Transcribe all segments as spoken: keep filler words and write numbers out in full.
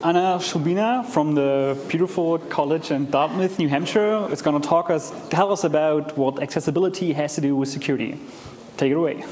Anna Schubina from the beautiful college in Dartmouth, New Hampshire, is going to talk us, tell us about what accessibility has to do with security. Take it away.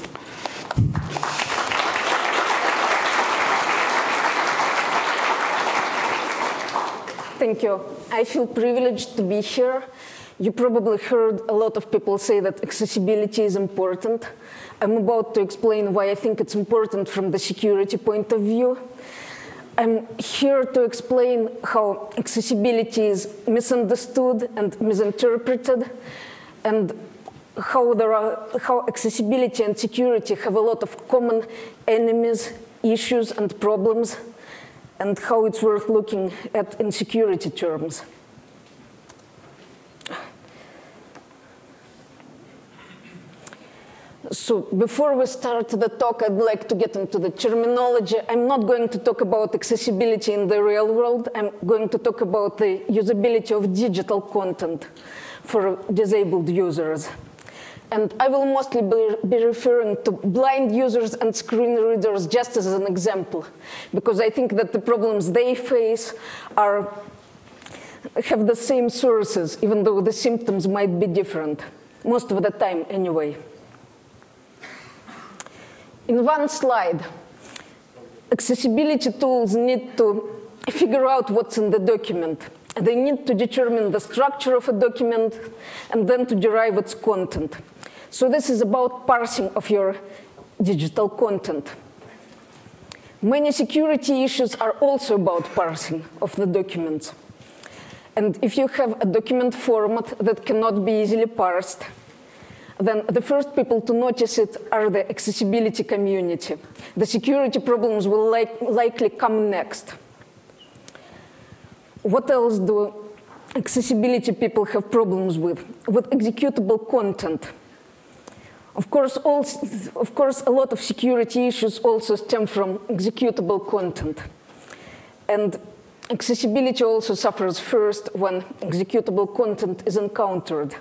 Thank you. I feel privileged to be here. You probably heard a lot of people say that accessibility is important. I'm about to explain why I think it's important from the security point of view. I'm here to explain how accessibility is misunderstood and misinterpreted, and how, there are, how accessibility and security have a lot of common enemies, issues, and problems, and how it's worth looking at in security terms. So before we start the talk, I'd like to get into the terminology. I'm not going to talk about accessibility in the real world. I'm going to talk about the usability of digital content for disabled users. And I will mostly be, be referring to blind users and screen readers just as an example, because I think that the problems they face are, have the same sources, even though the symptoms might be different, most of the time anyway. In one slide, accessibility tools need to figure out what's in the document. They need to determine the structure of a document and then to derive its content. So this is about parsing of your digital content. Many security issues are also about parsing of the documents. And if you have a document format that cannot be easily parsed, then the first people to notice it are the accessibility community. The security problems will like, likely come next. What else do accessibility people have problems with? With executable content. Of course, also, of course, a lot of security issues also stem from executable content. And accessibility also suffers first when executable content is encountered.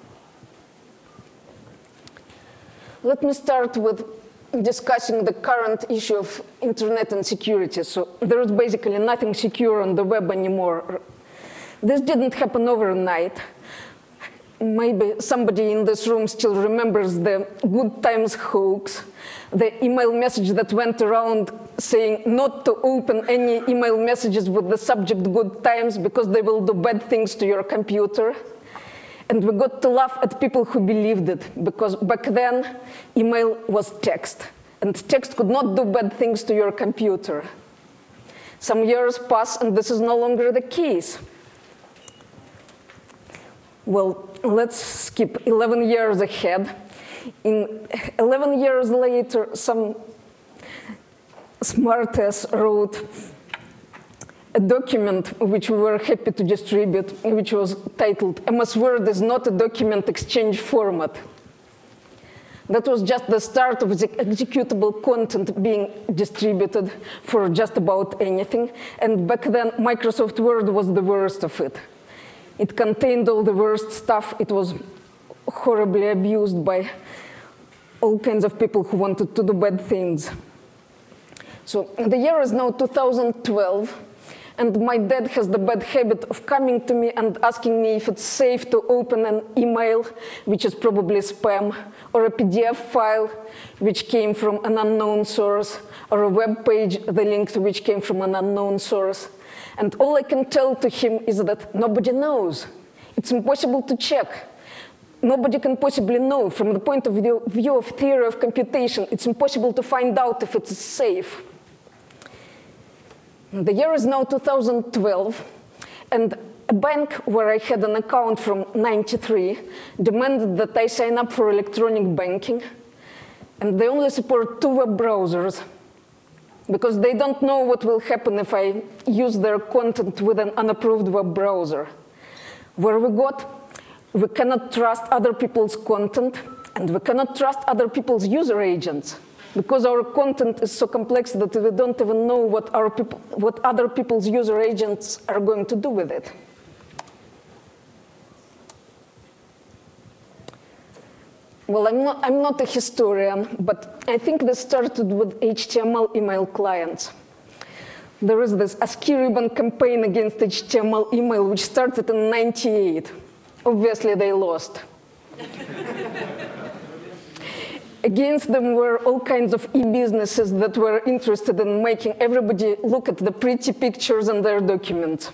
Let me start with discussing the current issue of internet and security. So there is basically nothing secure on the web anymore. This didn't happen overnight. Maybe somebody in this room still remembers the Good Times hoax, the email message that went around saying not to open any email messages with the subject Good Times because they will do bad things to your computer. And we got to laugh at people who believed it, because back then, email was text. And text could not do bad things to your computer. Some years pass, and this is no longer the case. Well, let's skip eleven years ahead. In eleven years later, some smartass wrote a document which we were happy to distribute, which was titled, M S Word is not a document exchange format. That was just the start of the executable content being distributed for just about anything. And back then, Microsoft Word was the worst of it. It contained all the worst stuff. It was horribly abused by all kinds of people who wanted to do bad things. So the year is now two thousand twelve. And my dad has the bad habit of coming to me and asking me if it's safe to open an email, which is probably spam, or a P D F file, which came from an unknown source, or a web page, the link to which came from an unknown source. And all I can tell to him is that nobody knows. It's impossible to check. Nobody can possibly know. From the point of view, view of theory of computation, it's impossible to find out if it's safe. The year is now two thousand twelve, and a bank where I had an account from ninety-three demanded that I sign up for electronic banking, and they only support two web browsers, because they don't know what will happen if I use their content with an unapproved web browser. Where we got, we cannot trust other people's content, and we cannot trust other people's user agents, because our content is so complex that we don't even know what, our people, what other people's user agents are going to do with it. Well, I'm not, I'm not a historian, but I think this started with H T M L email clients. there is this ASCII ribbon campaign against H T M L email, which started in ninety-eight. Obviously, they lost. Against them were all kinds of e-businesses that were interested in making everybody look at the pretty pictures in their documents.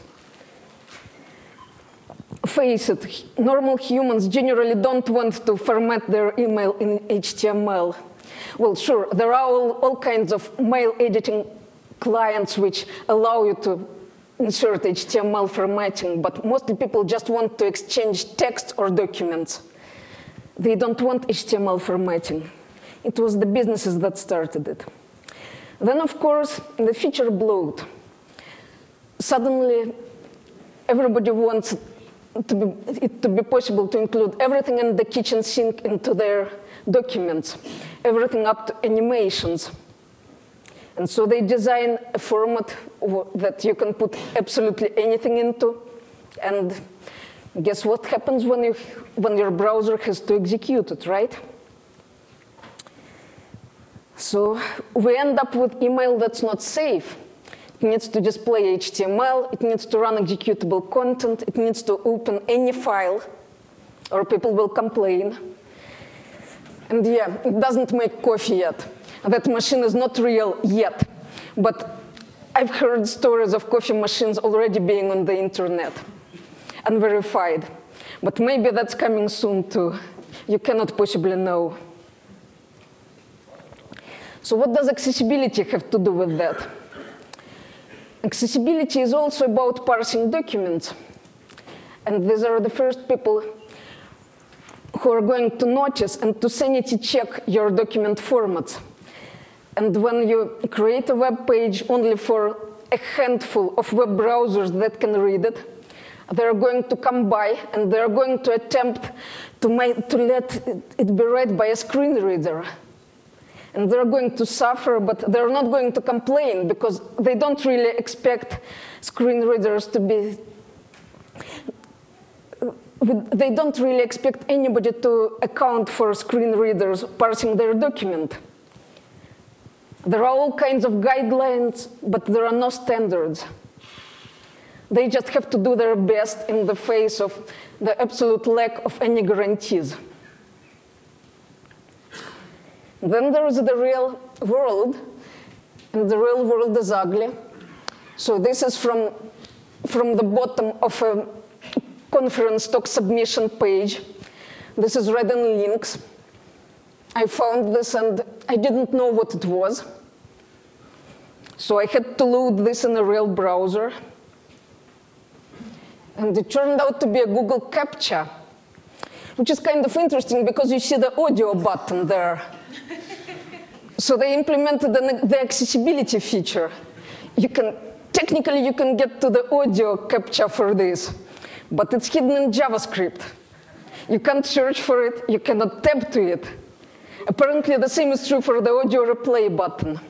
Face it, normal humans generally don't want to format their email in H T M L. Well, sure, there are all, all kinds of mail editing clients which allow you to insert H T M L formatting, but mostly people just want to exchange text or documents. They don't want H T M L formatting. It was the businesses that started it. Then, of course, the feature bloat. Suddenly, everybody wants to be, it to be possible to include everything in the kitchen sink into their documents, everything up to animations. And so they design a format that you can put absolutely anything into. And guess what happens when, you, when your browser has to execute it, right? So we end up with email that's not safe. It needs to display H T M L, it needs to run executable content, it needs to open any file, or people will complain. And yeah, it doesn't make coffee yet. That machine is not real yet. But I've heard stories of coffee machines already being on the internet, unverified. But maybe that's coming soon too. You cannot possibly know. So what does accessibility have to do with that? Accessibility is also about parsing documents. And these are the first people who are going to notice and to sanity check your document formats. And when you create a web page only for a handful of web browsers that can read it, they're going to come by and they're going to attempt to, make, to let it be read by a screen reader. And they're going to suffer, but they're not going to complain because they don't really expect screen readers to be, they don't really expect anybody to account for screen readers parsing their document. There are all kinds of guidelines, but there are no standards. They just have to do their best in the face of the absolute lack of any guarantees. Then there is the real world, and the real world is ugly. So this is from, from the bottom of a conference talk submission page. This is Red and Links. I found this and I didn't know what it was. So I had to load this in a real browser. And it turned out to be a Google CAPTCHA, which is kind of interesting because you see the audio button there. So they implemented the, the accessibility feature. You can, technically, you can get to the audio CAPTCHA for this, but it's hidden in JavaScript. You can't search for it, you cannot tap to it. Apparently, the same is true for the audio replay button.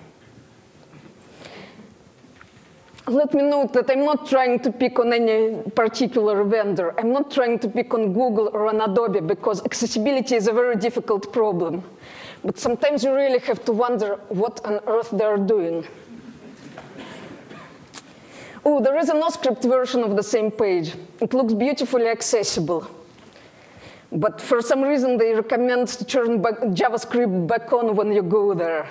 Let me note that I'm not trying to pick on any particular vendor. I'm not trying to pick on Google or on Adobe because accessibility is a very difficult problem. But sometimes you really have to wonder what on earth they're doing. Oh, there is a NoScript version of the same page. It looks beautifully accessible. But for some reason, they recommend to turn back JavaScript back on when you go there.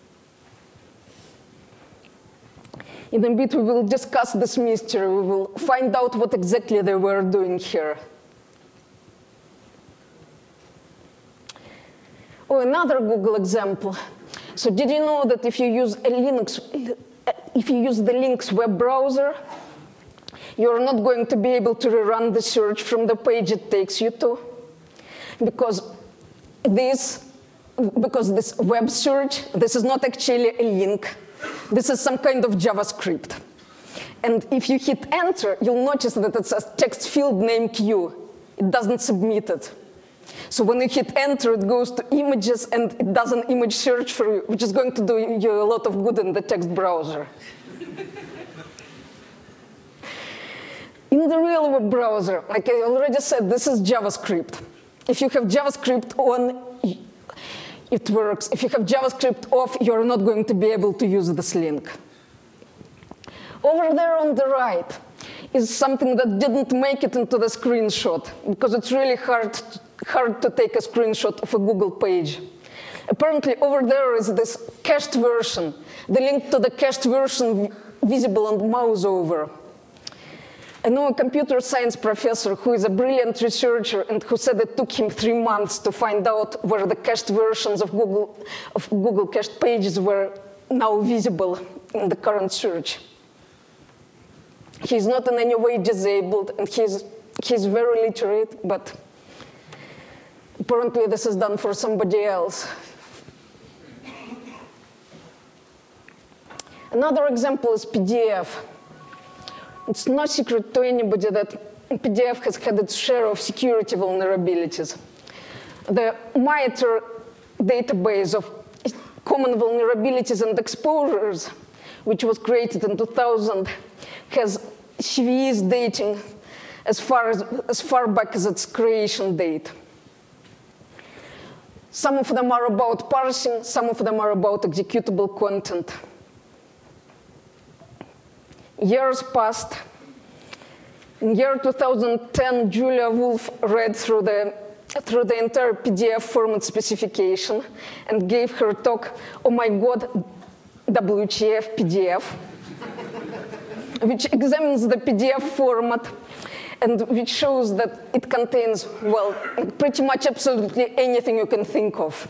In a bit, we will discuss this mystery. We will find out what exactly they were doing here. Oh, another Google example. So did you know that if you use a Linux, if you use the Lynx web browser, you're not going to be able to rerun the search from the page it takes you to? Because this, because this web search, this is not actually a link. This is some kind of JavaScript. And if you hit enter, you'll notice that it says text field name Q. It doesn't submit it. So when you hit enter, it goes to images and it does an image search for you, which is going to do you a lot of good in the text browser. In the real web browser, like I already said, this is JavaScript. If you have JavaScript on, it works. If you have JavaScript off, you're not going to be able to use this link. Over there on the right is something that didn't make it into the screenshot, because it's really hard, hard to take a screenshot of a Google page. Apparently, over there is this cached version. The link to the cached version visible on mouse over. I know a computer science professor who is a brilliant researcher and who said it took him three months to find out where the cached versions of Google, of Google cached pages were now visible in the current search. He's not in any way disabled, and he's, he's very literate, but apparently this is done for somebody else. Another example is P D F. It's no secret to anybody that P D F has had its share of security vulnerabilities. The MITRE database of common vulnerabilities and exposures, which was created in two thousand, has C V Es dating as far, as, as far back as its creation date. Some of them are about parsing, some of them are about executable content. Years passed. In year two thousand ten, Julia Wolf read through the, through the entire P D F format specification and gave her talk, "Oh my God, W T F P D F," which examines the P D F format and which shows that it contains, well, pretty much absolutely anything you can think of.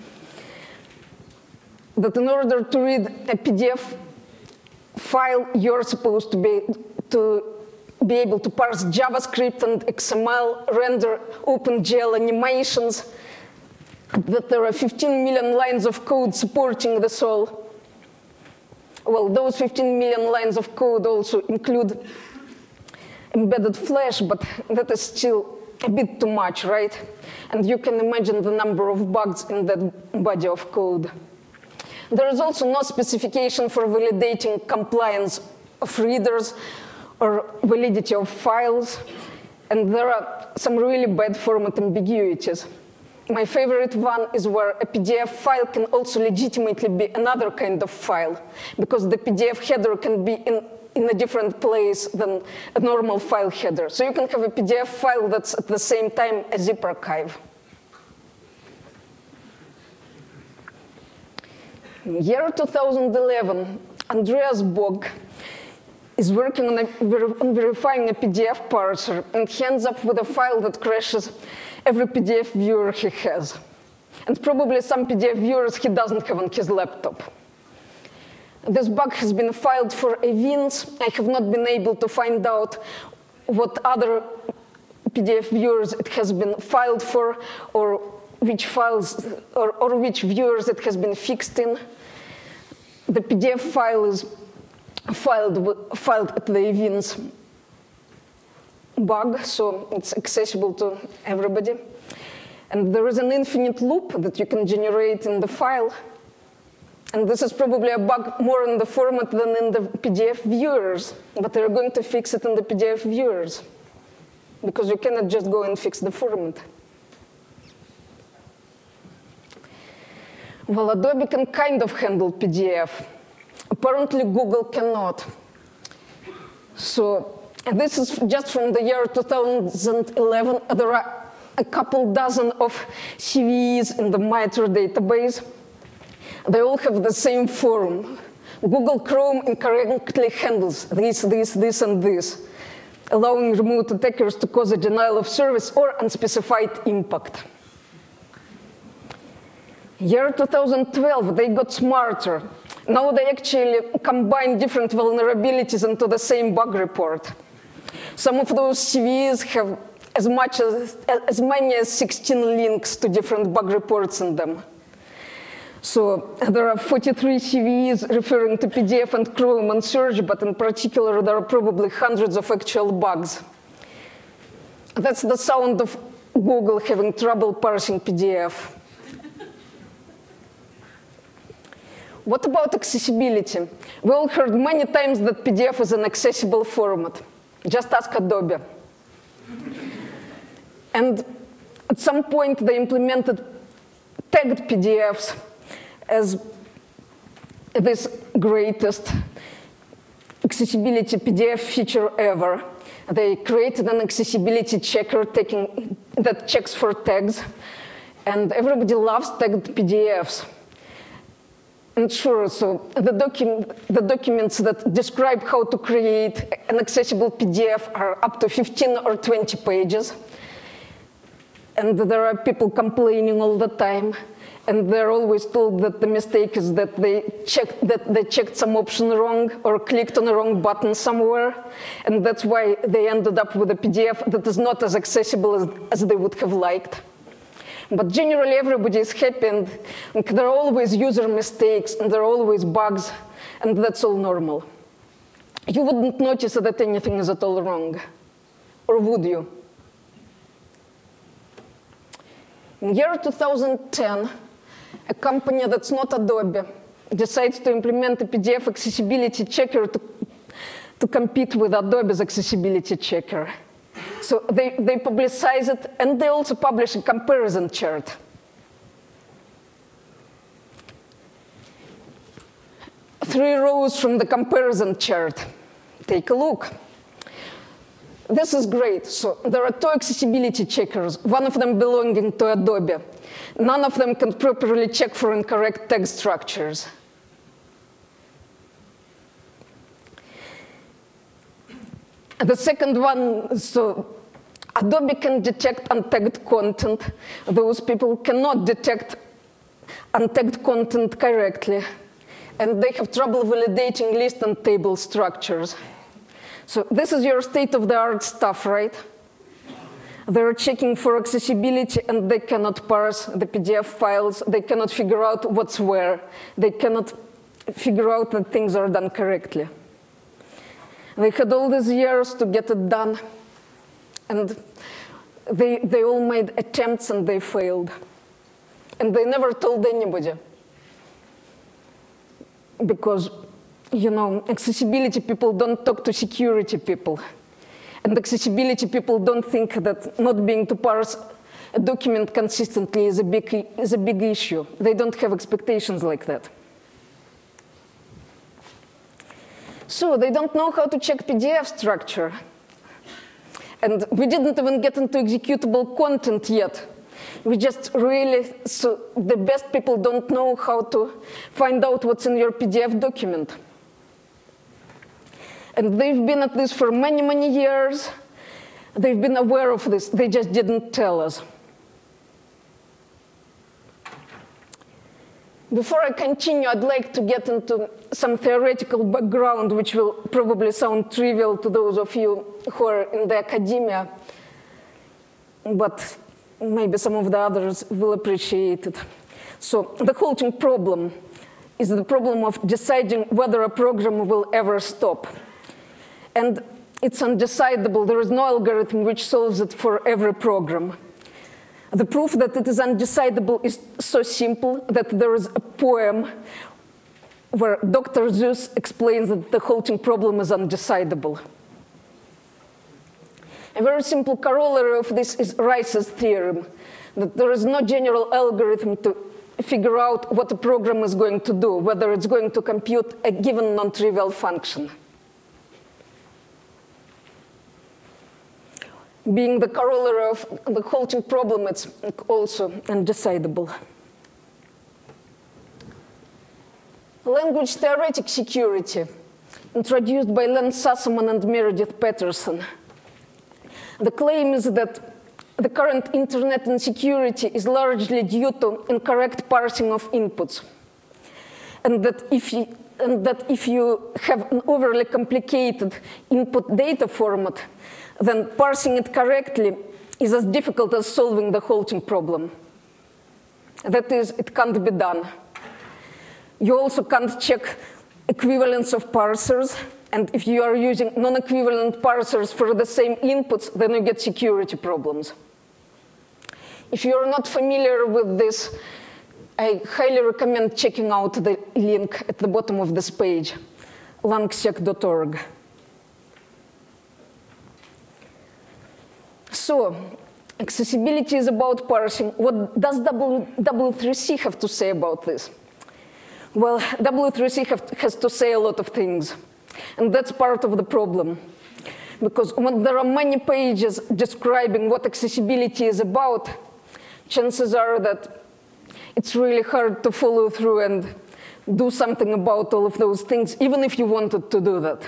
That in order to read a P D F file, you're supposed to be, to be able to parse JavaScript and X M L, render OpenGL animations, that there are fifteen million lines of code supporting this all. Well, those fifteen million lines of code also include embedded Flash, but that is still a bit too much, right? And you can imagine the number of bugs in that body of code. There is also no specification for validating compliance of readers or validity of files, and there are some really bad format ambiguities. My favorite one is where a P D F file can also legitimately be another kind of file, because the P D F header can be in, in a different place than a normal file header. So you can have a P D F file that's at the same time a zip archive. In year two thousand eleven, Andreas Bog is working on, a, on verifying a P D F parser, and he ends up with a file that crashes every P D F viewer he has. And probably some P D F viewers he doesn't have on his laptop. This bug has been filed for events. I have not been able to find out what other P D F viewers it has been filed for, or which files, or, or which viewers it has been fixed in. The P D F file is filed, filed at the events bug, so it's accessible to everybody. And there is an infinite loop that you can generate in the file. And this is probably a bug more in the format than in the P D F viewers, but they're going to fix it in the P D F viewers, because you cannot just go and fix the format. Well, Adobe can kind of handle P D F. Apparently, Google cannot. So this is just from the year two thousand eleven. There are a couple dozen of C V Es in the MITRE database. They all have the same form. Google Chrome incorrectly handles this, this, this, and this, allowing remote attackers to cause a denial of service or unspecified impact. Year two thousand twelve, they got smarter. Now they actually combine different vulnerabilities into the same bug report. Some of those C V Es have as much as, as many as sixteen links to different bug reports in them. So there are forty-three C V Es referring to P D F and Chrome and Surge, but in particular, there are probably hundreds of actual bugs. That's the sound of Google having trouble parsing P D F. What about accessibility? We all heard many times that P D F is an accessible format. Just ask Adobe. And at some point, they implemented tagged P D Fs as this greatest accessibility P D F feature ever. They created an accessibility checker taking, that checks for tags, and everybody loves tagged P D Fs. And sure, so the, docu the documents that describe how to create an accessible P D F are up to fifteen or twenty pages. And there are people complaining all the time. And they're always told that the mistake is that they checked, that they checked some option wrong or clicked on the wrong button somewhere. And that's why they ended up with a P D F that is not as accessible as, as they would have liked. But generally, everybody is happy, and there are always user mistakes, and there are always bugs, and that's all normal. You wouldn't notice that anything is at all wrong, or would you? In the year two thousand ten, a company that's not Adobe decides to implement a P D F accessibility checker to, to compete with Adobe's accessibility checker. So they, they publicize it, and they also publish a comparison chart. Three rows from the comparison chart. Take a look. This is great. So there are two accessibility checkers, one of them belonging to Adobe. None of them can properly check for incorrect tag structures. The second one, so Adobe can detect untagged content. Those people cannot detect untagged content correctly. And they have trouble validating list and table structures. So this is your state-of-the-art stuff, right? They're checking for accessibility, and they cannot parse the P D F files. They cannot figure out what's where. They cannot figure out that things are done correctly. They had all these years to get it done, and they, they all made attempts, and they failed. And they never told anybody. Because, you know, accessibility people don't talk to security people. And accessibility people don't think that not being to parse a document consistently is a big, is a big issue. They don't have expectations like that. So they don't know how to check P D F structure. And we didn't even get into executable content yet. We just really, so the best people don't know how to find out what's in your P D F document. And they've been at this for many, many years. They've been aware of this. They just didn't tell us. Before I continue, I'd like to get into some theoretical background, which will probably sound trivial to those of you who are in the academia, but maybe some of the others will appreciate it. So the halting problem is the problem of deciding whether a program will ever stop. And it's undecidable. There is no algorithm which solves it for every program. The proof that it is undecidable is so simple that there is a poem where Doctor Seuss explains that the halting problem is undecidable. A very simple corollary of this is Rice's theorem, that there is no general algorithm to figure out what a program is going to do, whether it's going to compute a given non-trivial function. Being the corollary of the halting problem, it's also undecidable. Language theoretic security, introduced by Len Sassaman and Meredith Patterson. The claim is that the current internet insecurity is largely due to incorrect parsing of inputs, and that if you, and that if you have an overly complicated input data format, then parsing it correctly is as difficult as solving the halting problem. That is, it can't be done. You also can't check equivalence of parsers, and if you are using non-equivalent parsers for the same inputs, then you get security problems. If you're not familiar with this, I highly recommend checking out the link at the bottom of this page, langsec dot org. So, accessibility is about parsing. What does W three C have to say about this? Well, W three C have, has to say a lot of things. And that's part of the problem. Because when there are many pages describing what accessibility is about, chances are that it's really hard to follow through and do something about all of those things, even if you wanted to do that.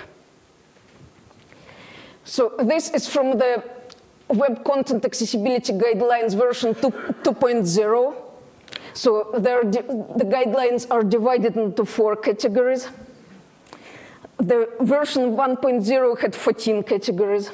So this is from the Web Content Accessibility Guidelines version two point oh. So the guidelines are divided into four categories. The version one point oh had fourteen categories.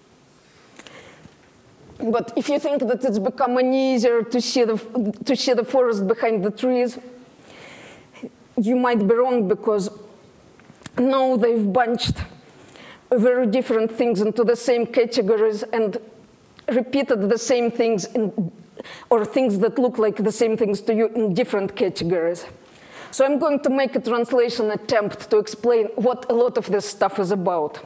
But if you think that it's becoming easier to see the, to see the forest behind the trees, you might be wrong, because now they've bunched very different things into the same categories and repeated the same things in, or things that look like the same things to you in different categories. So I'm going to make a translation attempt to explain what a lot of this stuff is about.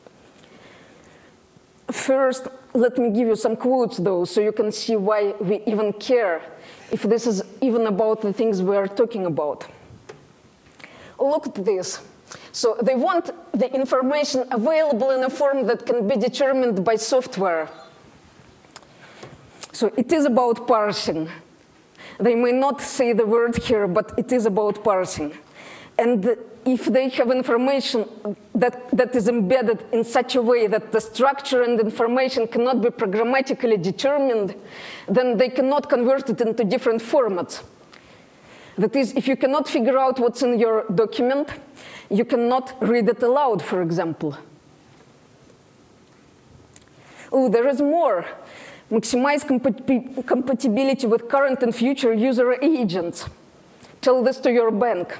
First, let me give you some quotes, though, so you can see why we even care, if this is even about the things we are talking about. Look at this. So they want the information available in a form that can be determined by software. So it is about parsing. They may not say the word here, but it is about parsing. And if they have information that, that is embedded in such a way that the structure and information cannot be programmatically determined, then they cannot convert it into different formats. That is, if you cannot figure out what's in your document, you cannot read it aloud, for example. Oh, there is more. Maximize compat- compatibility with current and future user agents. Tell this to your bank.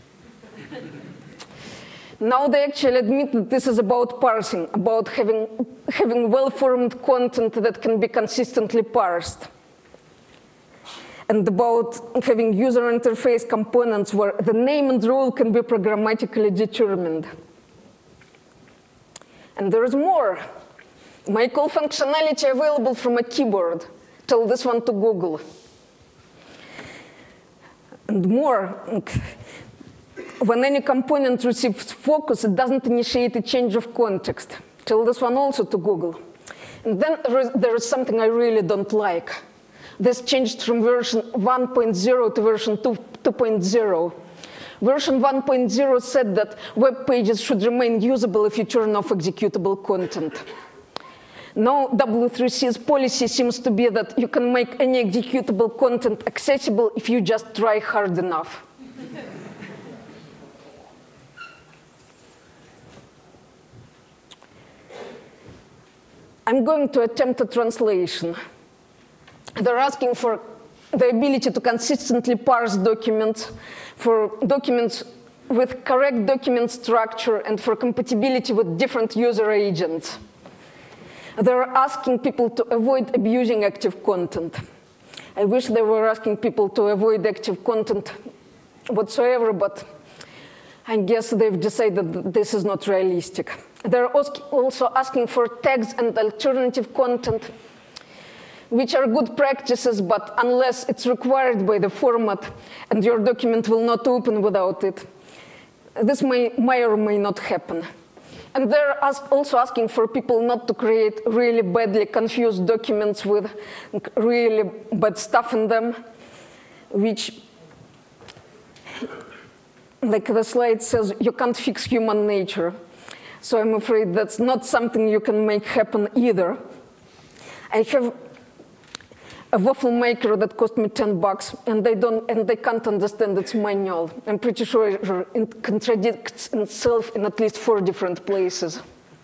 Now they actually admit that this is about parsing, about having, having well-formed content that can be consistently parsed, and about having user interface components where the name and role can be programmatically determined. And there is more. Make all functionality available from a keyboard. Tell this one to Google. And more. When any component receives focus, it doesn't initiate a change of context. Tell this one also to Google. And then there is, there is something I really don't like. This changed from version one point oh to version two point oh. Version one point oh said that web pages should remain usable if you turn off executable content. Now W three C's policy seems to be that you can make any executable content accessible if you just try hard enough. I'm going to attempt a translation. They're asking for the ability to consistently parse documents, for documents with correct document structure, and for compatibility with different user agents. They're asking people to avoid abusing active content. I wish they were asking people to avoid active content whatsoever, but I guess they've decided that this is not realistic. They're also asking for tags and alternative content, which are good practices, but unless it's required by the format and your document will not open without it, this may, may or may not happen. And they're ask, also asking for people not to create really badly confused documents with really bad stuff in them, which, like the slide says, you can't fix human nature. So I'm afraid that's not something you can make happen either. I have a waffle maker that cost me ten bucks, and they don't, and they can't understand its manual. I'm pretty sure it contradicts itself in at least four different places.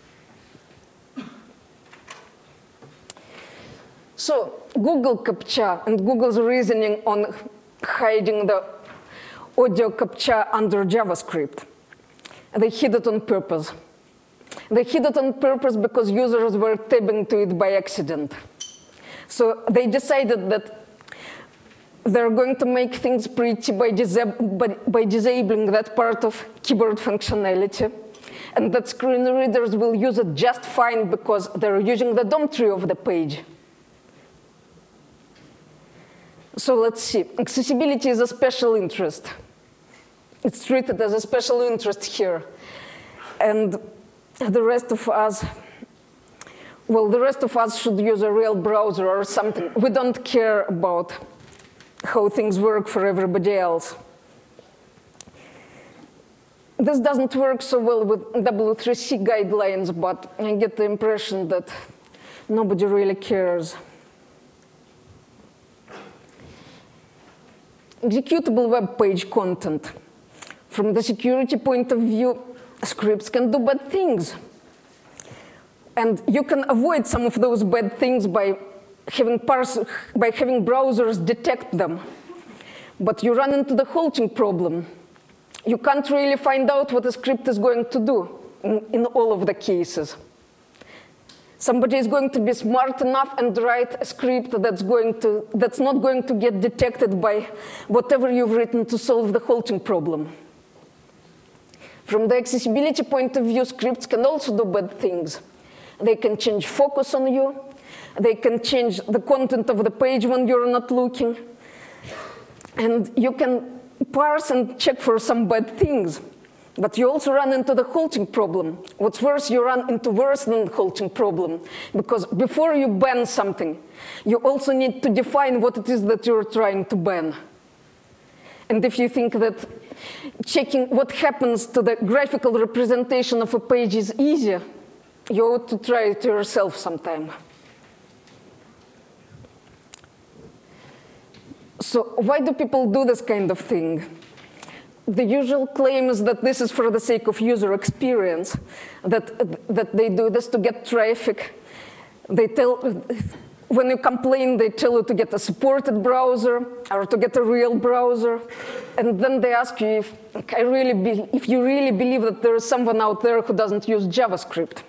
So Google CAPTCHA and Google's reasoning on hiding the audio CAPTCHA under JavaScript. They hid it on purpose. They hid it on purpose because users were tabbing to it by accident. So they decided that they're going to make things pretty by, disab by, by disabling that part of keyboard functionality, and that screen readers will use it just fine because they're using the D O M tree of the page. So let's see. Accessibility is a special interest. It's treated as a special interest here. And the rest of us, well, the rest of us should use a real browser or something. We don't care about how things work for everybody else. This doesn't work so well with W three C guidelines, but I get the impression that nobody really cares. Executable web page content. From the security point of view, scripts can do bad things. And you can avoid some of those bad things by having, parse, by having browsers detect them. But you run into the halting problem. You can't really find out what a script is going to do in, in all of the cases. Somebody is going to be smart enough and write a script that's, going to, that's not going to get detected by whatever you've written to solve the halting problem. From the accessibility point of view, scripts can also do bad things. They can change focus on you. They can change the content of the page when you're not looking. And you can parse and check for some bad things. But you also run into the halting problem. What's worse, you run into worse than the halting problem. Because before you ban something, you also need to define what it is that you're trying to ban. And if you think that checking what happens to the graphical representation of a page is easy, you ought to try it yourself sometime. So why do people do this kind of thing? The usual claim is that this is for the sake of user experience, that, that they do this to get traffic. They tell, when you complain, they tell you to get a supported browser or to get a real browser. And then they ask you if, I really be, if you really believe that there is someone out there who doesn't use JavaScript.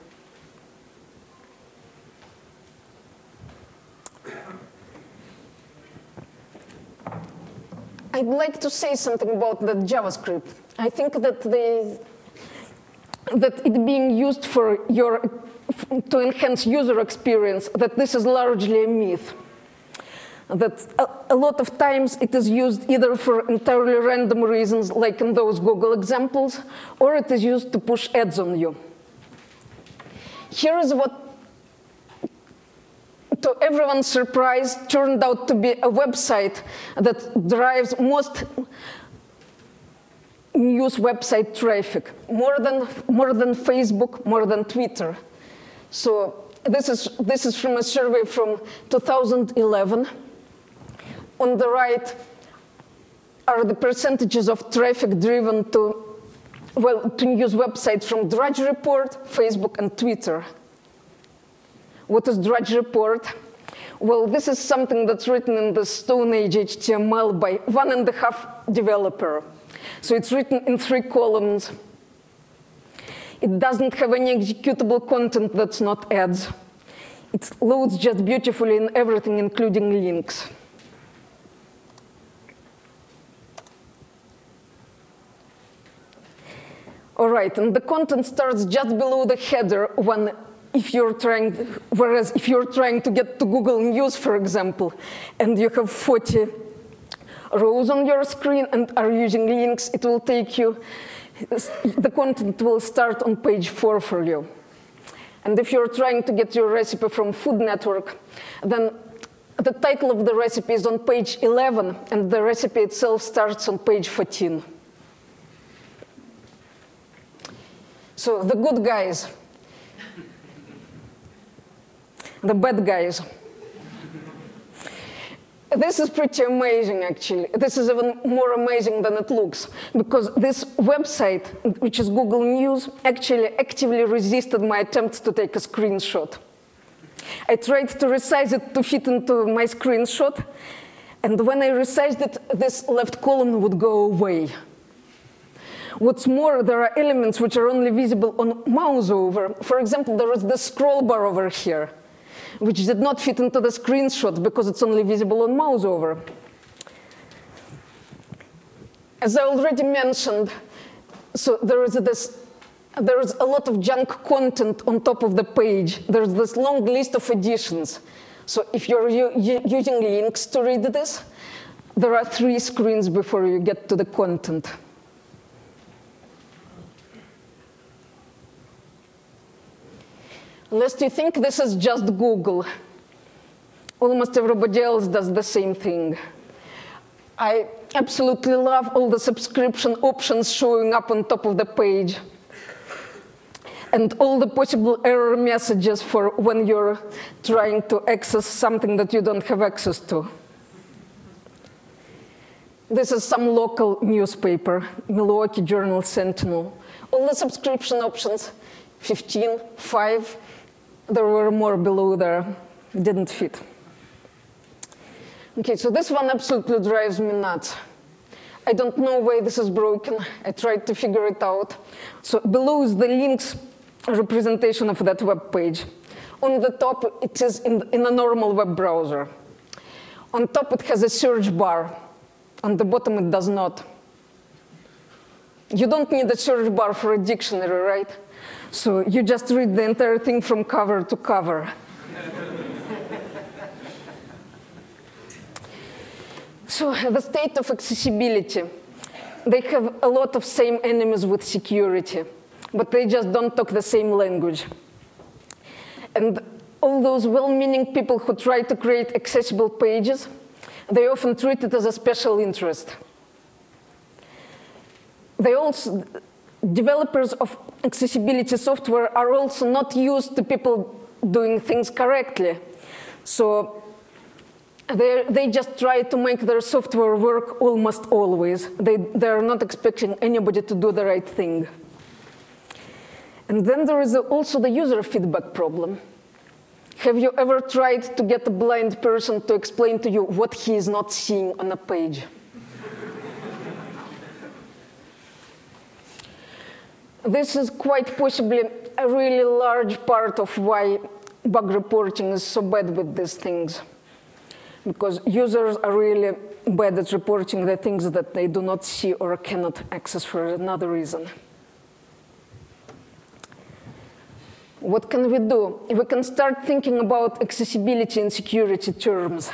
I'd like to say something about the JavaScript. I think that, they, that it being used for your, to enhance user experience, that this is largely a myth. That a, a lot of times it is used either for entirely random reasons, like in those Google examples, or it is used to push ads on you. Here is what, to everyone's surprise, turned out to be a website that drives most news website traffic, more than, more than Facebook, more than Twitter. So this is, this is from a survey from two thousand eleven. On the right are the percentages of traffic driven to, well, to news websites from Drudge Report, Facebook, and Twitter. What is Drudge Report? Well, this is something that's written in the Stone Age H T M L by one and a half developer. So it's written in three columns. It doesn't have any executable content that's not ads. It loads just beautifully in everything, including links. All right, and the content starts just below the header when if you're trying, whereas if you're trying to get to Google News, for example, and you have forty rows on your screen and are using links, it will take you, the content will start on page four for you. And if you're trying to get your recipe from Food Network, then the title of the recipe is on page eleven, and the recipe itself starts on page fourteen. So the good guys, the bad guys. This is pretty amazing, actually. This is even more amazing than it looks, because this website, which is Google News, actually actively resisted my attempts to take a screenshot. I tried to resize it to fit into my screenshot, and when I resized it, this left column would go away. What's more, there are elements which are only visible on mouse over. For example, there is this scroll bar over here, which did not fit into the screenshot because it's only visible on mouse over. As I already mentioned, so there is this, there is a lot of junk content on top of the page. There's this long list of additions. So if you're using links to read this, there are three screens before you get to the content. Lest you think this is just Google. Almost everybody else does the same thing. I absolutely love all the subscription options showing up on top of the page, and all the possible error messages for when you're trying to access something that you don't have access to. This is some local newspaper, Milwaukee Journal Sentinel. All the subscription options, fifteen, five, there were more below there, didn't fit. Okay, so this one absolutely drives me nuts. I don't know why this is broken. I tried to figure it out. So below is the links representation of that web page. On the top, it is in, in a normal web browser. On top, it has a search bar. On the bottom, it does not. You don't need a search bar for a dictionary, right? So you just read the entire thing from cover to cover. So the state of accessibility. They have a lot of same enemies with security, but they just don't talk the same language. And all those well-meaning people who try to create accessible pages, they often treat it as a special interest. They also, developers of accessibility software are also not used to people doing things correctly. So they just try to make their software work almost always. They, they're not expecting anybody to do the right thing. And then there is also the user feedback problem. Have you ever tried to get a blind person to explain to you what he is not seeing on a page? This is quite possibly a really large part of why bug reporting is so bad with these things. Because users are really bad at reporting the things that they do not see or cannot access for another reason. What can we do? We can start thinking about accessibility and security terms.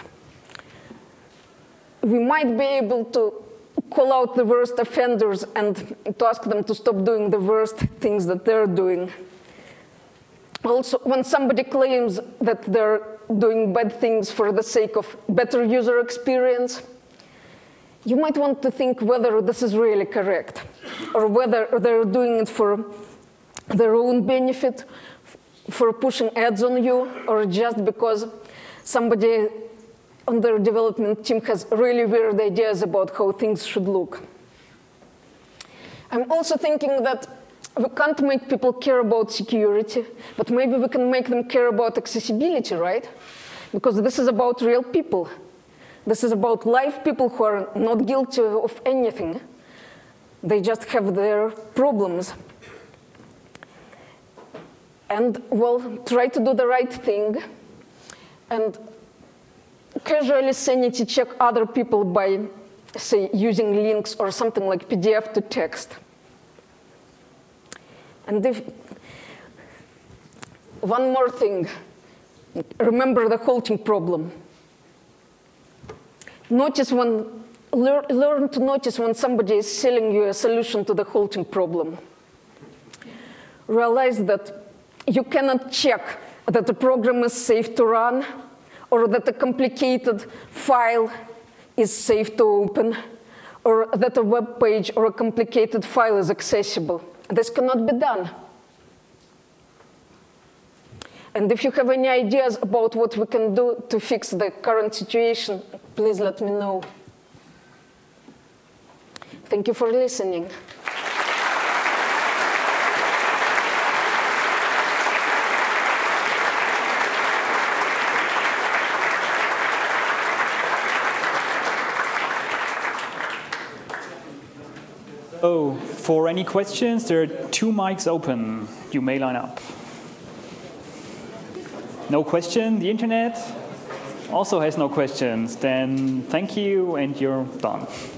We might be able to call out the worst offenders and to ask them to stop doing the worst things that they're doing. Also, when somebody claims that they're doing bad things for the sake of better user experience, you might want to think whether this is really correct, or whether they're doing it for their own benefit, for pushing ads on you, or just because somebody on their development team has really weird ideas about how things should look. I'm also thinking that we can't make people care about security, but maybe we can make them care about accessibility, right? Because this is about real people. This is about live people who are not guilty of anything. They just have their problems. And, well, try to do the right thing and casually sanity check other people by, say, using links or something like P D F to text. And if, one more thing, remember the halting problem. Notice when, lear, learn to notice when somebody is selling you a solution to the halting problem. Realize that you cannot check that the program is safe to run, or that a complicated file is safe to open, or that a web page or a complicated file is accessible. This cannot be done. And if you have any ideas about what we can do to fix the current situation, please let me know. Thank you for listening. So, for any questions, there are two mics open. You may line up. No question? The internet also has no questions. Then thank you, and you're done.